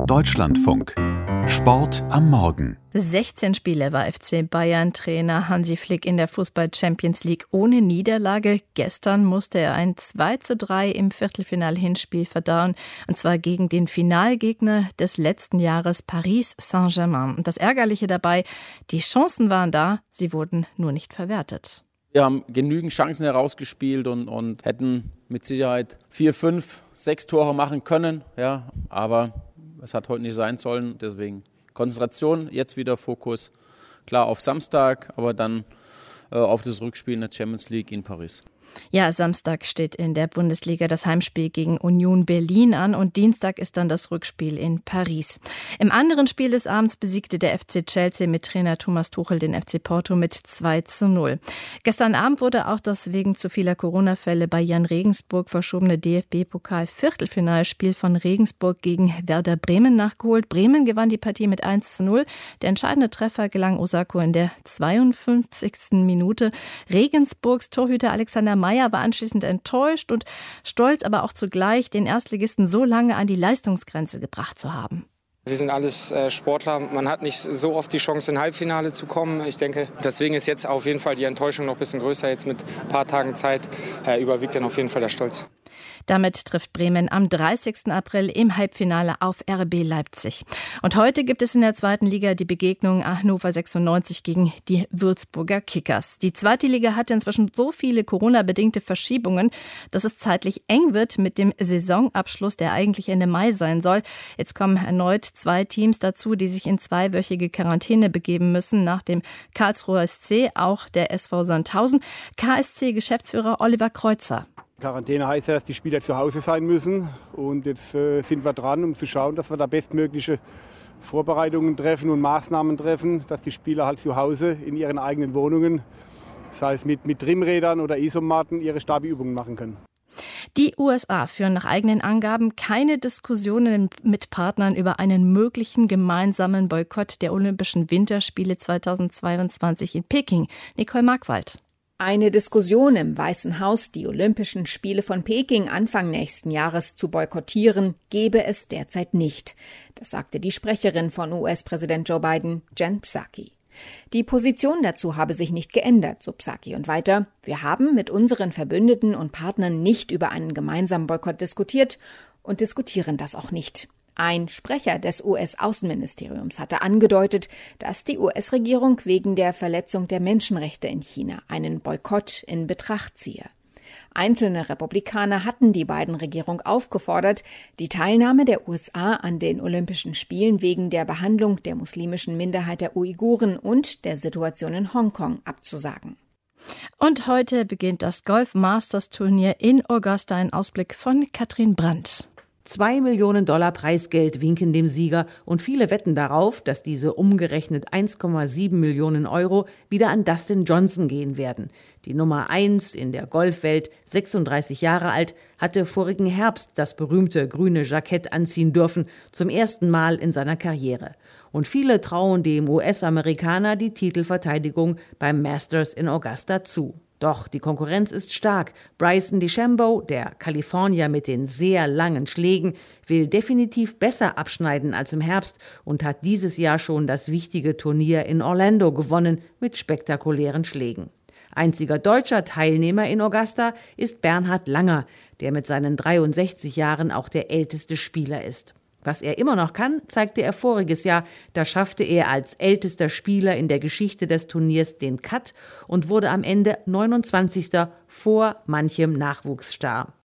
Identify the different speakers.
Speaker 1: Deutschlandfunk. Sport am Morgen.
Speaker 2: 16 Spiele war FC Bayern-Trainer Hansi Flick in der Fußball-Champions League ohne Niederlage. Gestern musste er ein 2:3 im Viertelfinal-Hinspiel verdauen, und zwar gegen den Finalgegner des letzten Jahres, Paris Saint-Germain. Und das Ärgerliche dabei, die Chancen waren da, sie wurden nur nicht verwertet.
Speaker 3: Wir haben genügend Chancen herausgespielt und hätten mit Sicherheit 4, 5, 6 Tore machen können. Ja, aber es hat heute nicht sein sollen. Deswegen Konzentration, jetzt wieder Fokus. Klar auf Samstag, aber dann auf das Rückspiel in der Champions League in Paris.
Speaker 2: Ja, Samstag steht in der Bundesliga das Heimspiel gegen Union Berlin an und Dienstag ist dann das Rückspiel in Paris. Im anderen Spiel des Abends besiegte der FC Chelsea mit Trainer Thomas Tuchel den FC Porto mit 2:0. Gestern Abend wurde auch das wegen zu vieler Corona-Fälle bei Jan Regensburg verschobene DFB-Pokal-Viertelfinalspiel von Regensburg gegen Werder Bremen nachgeholt. Bremen gewann die Partie mit 1:0. Der entscheidende Treffer gelang Osako in der 52. Minute. Regensburgs Torhüter Alexander Meyer war anschließend enttäuscht und stolz, aber auch zugleich, den Erstligisten so lange an die Leistungsgrenze gebracht zu haben.
Speaker 4: Wir sind alles Sportler. Man hat nicht so oft die Chance, in Halbfinale zu kommen. Ich denke, deswegen ist jetzt auf jeden Fall die Enttäuschung noch ein bisschen größer. Jetzt mit ein paar Tagen Zeit überwiegt dann auf jeden Fall der Stolz.
Speaker 2: Damit trifft Bremen am 30. April im Halbfinale auf RB Leipzig. Und heute gibt es in der zweiten Liga die Begegnung Hannover 96 gegen die Würzburger Kickers. Die zweite Liga hat inzwischen so viele Corona-bedingte Verschiebungen, dass es zeitlich eng wird mit dem Saisonabschluss, der eigentlich Ende Mai sein soll. Jetzt kommen erneut 2 Teams dazu, die sich in 2-wöchige Quarantäne begeben müssen. Nach dem Karlsruher SC auch der SV Sandhausen. KSC-Geschäftsführer Oliver Kreuzer.
Speaker 5: Quarantäne heißt ja, dass die Spieler zu Hause sein müssen. Und jetzt sind wir dran, um zu schauen, dass wir da bestmögliche Vorbereitungen treffen und Maßnahmen treffen, dass die Spieler halt zu Hause in ihren eigenen Wohnungen, sei es mit Trimmrädern oder Isomatten, ihre Stabi-Übungen machen können.
Speaker 2: Die USA führen nach eigenen Angaben keine Diskussionen mit Partnern über einen möglichen gemeinsamen Boykott der Olympischen Winterspiele 2022 in Peking. Nicole Markwald.
Speaker 6: Eine Diskussion im Weißen Haus, die Olympischen Spiele von Peking Anfang nächsten Jahres zu boykottieren, gebe es derzeit nicht. Das sagte die Sprecherin von US-Präsident Joe Biden, Jen Psaki. Die Position dazu habe sich nicht geändert, so Psaki. Und weiter: Wir haben mit unseren Verbündeten und Partnern nicht über einen gemeinsamen Boykott diskutiert und diskutieren das auch nicht. Ein Sprecher des US-Außenministeriums hatte angedeutet, dass die US-Regierung wegen der Verletzung der Menschenrechte in China einen Boykott in Betracht ziehe. Einzelne Republikaner hatten die Biden-Regierung aufgefordert, die Teilnahme der USA an den Olympischen Spielen wegen der Behandlung der muslimischen Minderheit der Uiguren und der Situation in Hongkong abzusagen.
Speaker 2: Und heute beginnt das Golf-Masters-Turnier in Augusta. Ein Ausblick von Katrin Brandt.
Speaker 7: $2 Millionen Preisgeld winken dem Sieger und viele wetten darauf, dass diese umgerechnet 1,7 Millionen Euro wieder an Dustin Johnson gehen werden. Die Nummer 1 in der Golfwelt, 36 Jahre alt, hatte vorigen Herbst das berühmte grüne Jackett anziehen dürfen, zum ersten Mal in seiner Karriere. Und viele trauen dem US-Amerikaner die Titelverteidigung beim Masters in Augusta zu. Doch die Konkurrenz ist stark. Bryson DeChambeau, der Kalifornier mit den sehr langen Schlägen, will definitiv besser abschneiden als im Herbst und hat dieses Jahr schon das wichtige Turnier in Orlando gewonnen mit spektakulären Schlägen. Einziger deutscher Teilnehmer in Augusta ist Bernhard Langer, der mit seinen 63 Jahren auch der älteste Spieler ist. Was er immer noch kann, zeigte er voriges Jahr. Da schaffte er als ältester Spieler in der Geschichte des Turniers den Cut und wurde am Ende 29. vor manchem Nachwuchsstar.